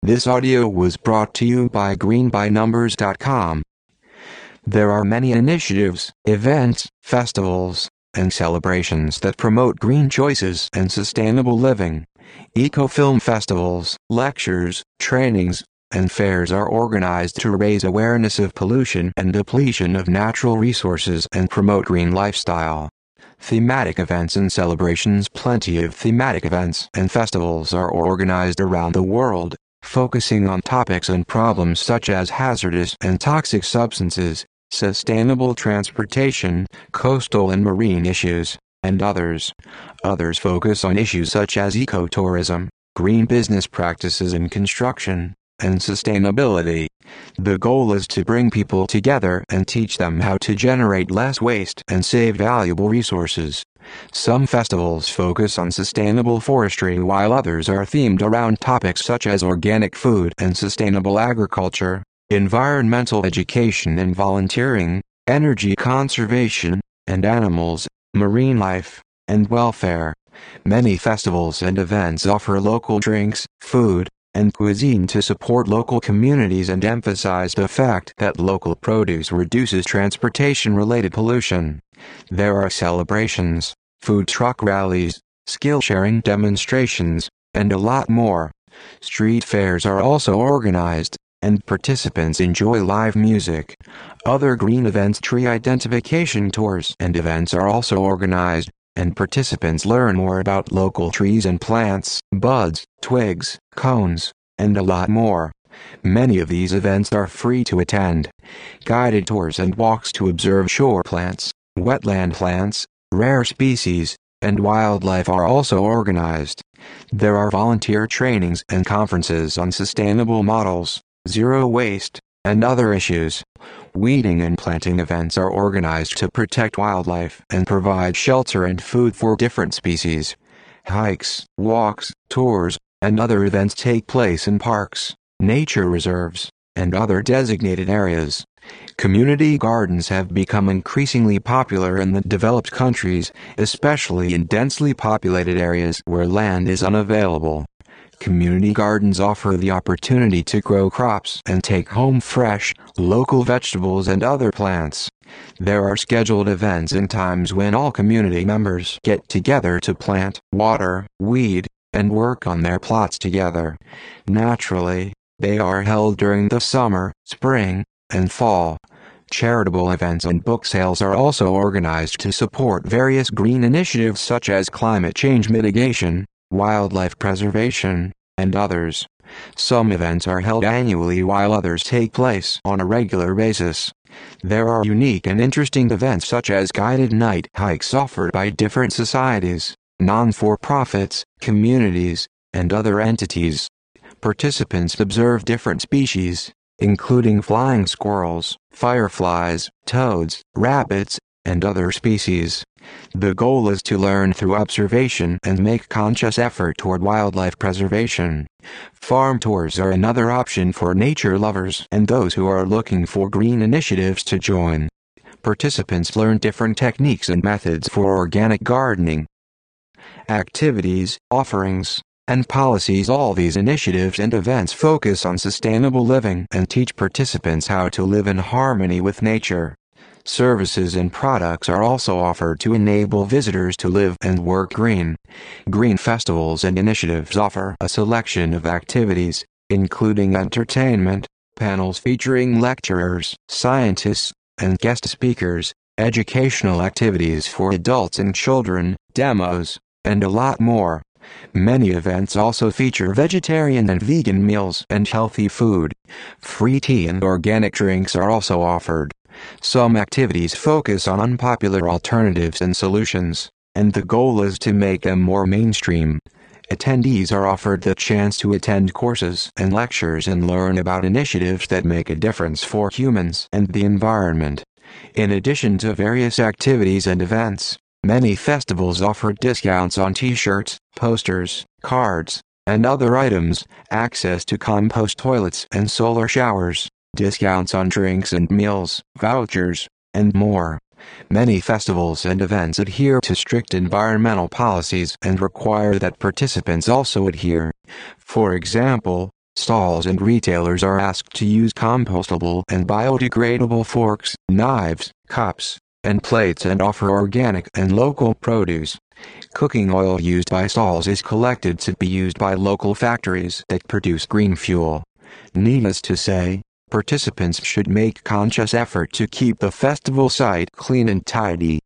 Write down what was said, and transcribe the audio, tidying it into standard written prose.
This audio was brought to you by greenbynumbers.com. There are many initiatives, events, festivals, and celebrations that promote green choices and sustainable living. Eco-film festivals, lectures, trainings, and fairs are organized to raise awareness of pollution and depletion of natural resources and promote green lifestyle. Thematic events and celebrations. Plenty of thematic events and festivals are organized around the world, focusing on topics and problems such as hazardous and toxic substances, sustainable transportation, coastal and marine issues, and others. Others focus on issues such as ecotourism, green business practices in construction, and sustainability. The goal is to bring people together and teach them how to generate less waste and save valuable resources. Some festivals focus on sustainable forestry while others are themed around topics such as organic food and sustainable agriculture, environmental education and volunteering, energy conservation, and animals, marine life, and welfare. Many festivals and events offer local drinks, food, and cuisine to support local communities and emphasize the fact that local produce reduces transportation-related pollution. There are celebrations, food truck rallies, skill-sharing demonstrations, and a lot more. Street fairs are also organized, and participants enjoy live music. Other green events, tree identification tours and events are also organized, and participants learn more about local trees and plants, buds, twigs, cones, and a lot more. Many of these events are free to attend. Guided tours and walks to observe shore plants, wetland plants, rare species, and wildlife are also organized. There are volunteer trainings and conferences on sustainable models, zero waste, and other issues. Weeding and planting events are organized to protect wildlife and provide shelter and food for different species. Hikes, walks, tours, and other events take place in parks, nature reserves, and other designated areas. Community gardens have become increasingly popular in the developed countries, especially in densely populated areas where land is unavailable. Community gardens offer the opportunity to grow crops and take home fresh, local vegetables and other plants. There are scheduled events and times when all community members get together to plant, water, weed, and work on their plots together. Naturally, they are held during the summer, spring, and fall. Charitable events and book sales are also organized to support various green initiatives such as climate change mitigation, wildlife preservation, and others. Some events are held annually while others take place on a regular basis. There are unique and interesting events such as guided night hikes offered by different societies, non-for-profits, communities, and other entities. Participants observe different species, including flying squirrels, fireflies, toads, rabbits, and other species. The goal is to learn through observation and make conscious effort toward wildlife preservation. Farm tours are another option for nature lovers and those who are looking for green initiatives to join. Participants learn different techniques and methods for organic gardening. Activities, offerings, and policies. All these initiatives and events focus on sustainable living and teach participants how to live in harmony with nature. Services and products are also offered to enable visitors to live and work green. Green festivals and initiatives offer a selection of activities, including entertainment, panels featuring lecturers, scientists, and guest speakers, educational activities for adults and children, demos, and a lot more. Many events also feature vegetarian and vegan meals and healthy food. Free tea and organic drinks are also offered. Some activities focus on unpopular alternatives and solutions, and the goal is to make them more mainstream. Attendees are offered the chance to attend courses and lectures and learn about initiatives that make a difference for humans and the environment. In addition to various activities and events, many festivals offer discounts on t-shirts, posters, cards, and other items, access to compost toilets and solar showers, discounts on drinks and meals, vouchers, and more. Many festivals and events adhere to strict environmental policies and require that participants also adhere. For example, Stalls and retailers are asked to use compostable and biodegradable forks, knives, cups, and plates and offer organic and local produce. Cooking oil used by stalls is collected to be used by local factories that produce green fuel. Needless to say, participants should make conscious effort to keep the festival site clean and tidy.